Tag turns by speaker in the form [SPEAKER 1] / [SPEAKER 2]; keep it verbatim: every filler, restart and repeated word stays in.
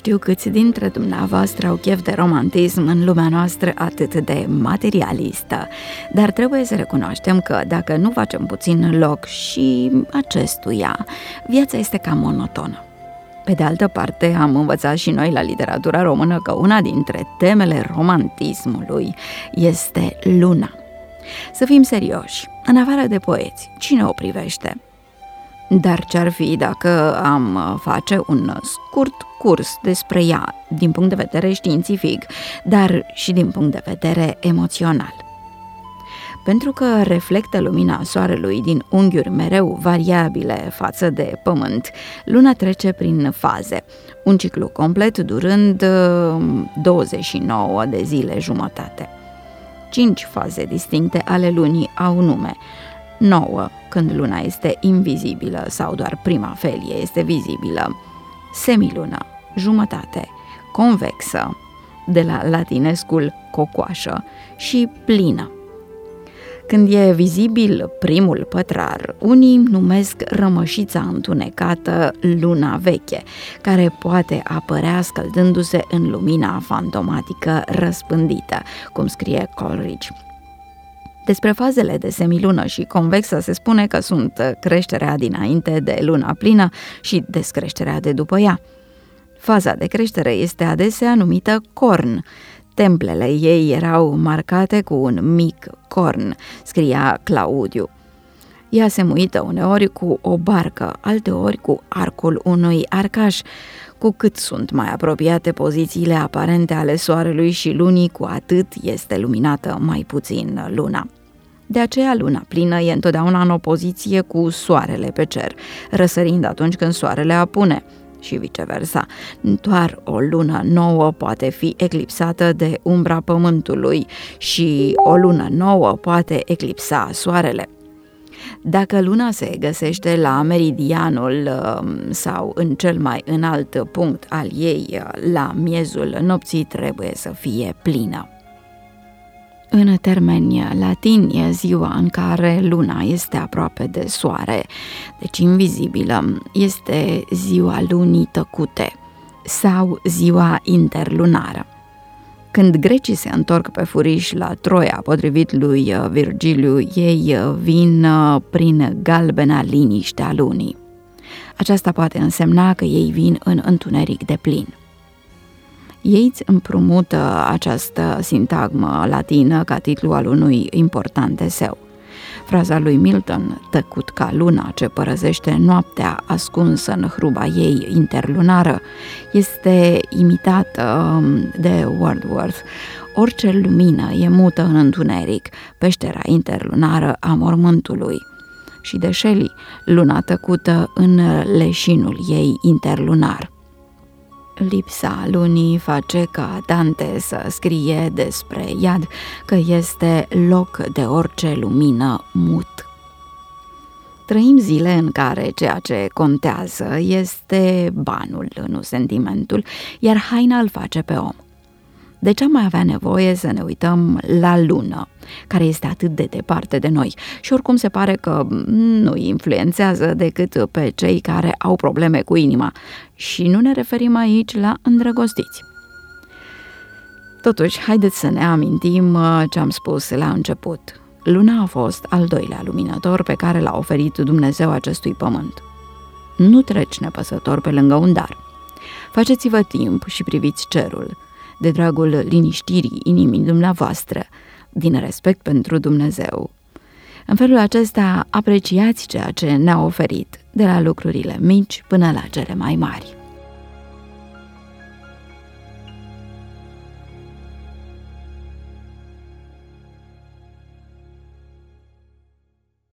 [SPEAKER 1] știu câți dintre dumneavoastră au chef de romantism în lumea noastră atât de materialistă, dar trebuie să recunoaștem că dacă nu facem puțin loc și acestuia, viața este cam monotonă. Pe de altă parte, am învățat și noi la literatura română că una dintre temele romantismului este luna. Să fim serioși, în afară de poeți, cine o privește? Dar ce-ar fi dacă am face un scurt curs despre ea, din punct de vedere științific, dar și din punct de vedere emoțional? Pentru că reflectă lumina soarelui din unghiuri mereu variabile față de pământ, luna trece prin faze, un ciclu complet durând douăzeci și nouă de zile jumătate. Cinci faze distincte ale lunii au nume: nouă, când luna este invizibilă sau doar prima felie este vizibilă; semilună, jumătate; convexă, de la latinescul cocoașă; și plină. Când e vizibil primul pătrar, unii numesc rămășița întunecată luna veche, care poate apărea scăldându-se în lumina fantomatică răspândită, cum scrie Coleridge. Despre fazele de semilună și convexă se spune că sunt creșterea dinainte de luna plină și descreșterea de după ea. Faza de creștere este adesea numită corn. Templele ei erau marcate cu un mic corn, scria Claudiu. Ea se muită uneori cu o barcă, alteori cu arcul unui arcaș. Cu cât sunt mai apropiate pozițiile aparente ale soarelui și lunii, cu atât este luminată mai puțin luna. De aceea luna plină e întotdeauna în opoziție cu soarele pe cer, răsărind atunci când soarele apune, și viceversa. Doar o lună nouă poate fi eclipsată de umbra pământului și o lună nouă poate eclipsa soarele. Dacă luna se găsește la meridianul sau în cel mai înalt punct al ei, la miezul nopții, trebuie să fie plină. În termeni latini, e ziua în care luna este aproape de soare, deci invizibilă, este ziua lunii tăcute sau ziua interlunară. Când grecii se întorc pe furiș la Troia, potrivit lui Virgiliu, ei vin prin galbena liniște a lunii. Aceasta poate însemna că ei vin în întuneric deplin. Ei îți împrumută această sintagmă latină ca titlu al unui important eseu. Fraza lui Milton, tăcut ca luna ce părăsește noaptea ascunsă în hruba ei interlunară, este imitată de Wordsworth. Orice lumină e mută în întuneric, peștera interlunară a mormântului. Și de Shelley, luna tăcută în leșinul ei interlunar. Lipsa lunii face ca Dante să scrie despre iad că este loc de orice lumină mut. Trăim zile în care ceea ce contează este banul, nu sentimentul, iar haina îl face pe om. De ce am mai avea nevoie să ne uităm la lună, care este atât de departe de noi și oricum se pare că nu influențează decât pe cei care au probleme cu inima, și nu ne referim aici la îndrăgostiți. Totuși, haideți să ne amintim ce am spus la început. Luna a fost al doilea luminător pe care l-a oferit Dumnezeu acestui pământ. Nu treci nepăsător pe lângă un dar. Faceți-vă timp și priviți cerul, de dragul liniștirii inimii dumneavoastră, din respect pentru Dumnezeu. În felul acesta apreciați ceea ce ne-a oferit, de la lucrurile mici până la cele mai mari.